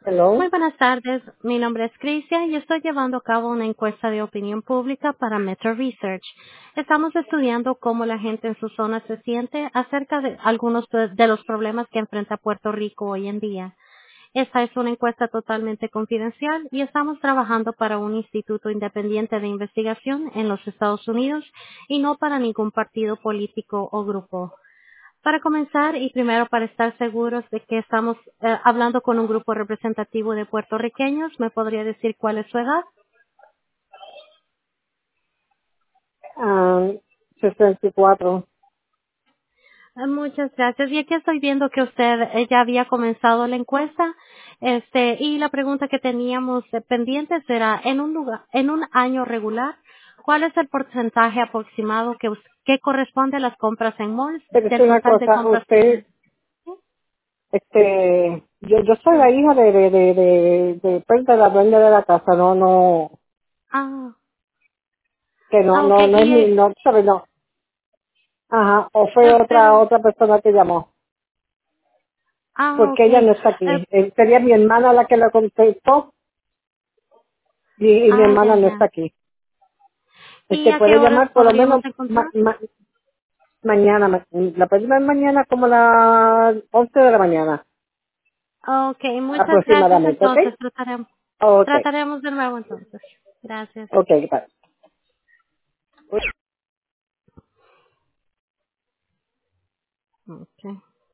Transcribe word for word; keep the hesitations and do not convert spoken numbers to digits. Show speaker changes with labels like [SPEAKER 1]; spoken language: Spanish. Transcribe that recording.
[SPEAKER 1] Hello.
[SPEAKER 2] Muy buenas tardes, mi nombre es Crisia y estoy llevando a cabo una encuesta de opinión pública para Metro Research. Estamos estudiando cómo la gente en su zona se siente acerca de algunos de de los problemas que enfrenta Puerto Rico hoy en día. Esta es una encuesta totalmente confidencial y estamos trabajando para un instituto independiente de investigación en los Estados Unidos y no para ningún partido político o grupo. Para comenzar y primero para estar seguros de que estamos eh, hablando con un grupo representativo de puertorriqueños, ¿me podría decir cuál es su edad?
[SPEAKER 1] Ah, sesenta y cuatro.
[SPEAKER 2] Eh, Muchas gracias. Y aquí estoy viendo que usted eh, ya había comenzado la encuesta. Este, y la pregunta que teníamos eh, pendiente será, en un lugar, en un año regular, ¿cuál es el porcentaje aproximado que, us- que corresponde a las compras en malls
[SPEAKER 1] Pero es
[SPEAKER 2] del
[SPEAKER 1] una
[SPEAKER 2] total de
[SPEAKER 1] cosa,
[SPEAKER 2] compras que
[SPEAKER 1] usted,
[SPEAKER 2] realiza?
[SPEAKER 1] este, yo, yo soy la hija de, de, de, de, de, pues, de la dueña de la casa, no, no,
[SPEAKER 2] Ah,
[SPEAKER 1] que no,
[SPEAKER 2] ah, ok.
[SPEAKER 1] no, no es
[SPEAKER 2] Y,
[SPEAKER 1] mi,
[SPEAKER 2] eh,
[SPEAKER 1] no, sabe, no. Ajá, o fue
[SPEAKER 2] eh,
[SPEAKER 1] otra,
[SPEAKER 2] pero,
[SPEAKER 1] otra persona que llamó,
[SPEAKER 2] ah,
[SPEAKER 1] porque
[SPEAKER 2] ok.
[SPEAKER 1] ella no está aquí.
[SPEAKER 2] Eh,
[SPEAKER 1] Eh, Sería mi hermana la que la contestó y, y mi
[SPEAKER 2] ah, ya,
[SPEAKER 1] hermana no
[SPEAKER 2] ya.
[SPEAKER 1] está aquí.
[SPEAKER 2] ¿Y
[SPEAKER 1] Este
[SPEAKER 2] a qué
[SPEAKER 1] puede
[SPEAKER 2] horas
[SPEAKER 1] llamar por lo
[SPEAKER 2] podríamos
[SPEAKER 1] menos ma-
[SPEAKER 2] encontrar?
[SPEAKER 1] ma- mañana, ma- la puede llamar mañana como a las once de la mañana,
[SPEAKER 2] Ok, muchas gracias
[SPEAKER 1] aproximadamente, ¿ok?
[SPEAKER 2] entonces. Trataremos,
[SPEAKER 1] Ok,
[SPEAKER 2] trataremos de nuevo entonces. Gracias.
[SPEAKER 1] ok, bye.
[SPEAKER 2] Okay.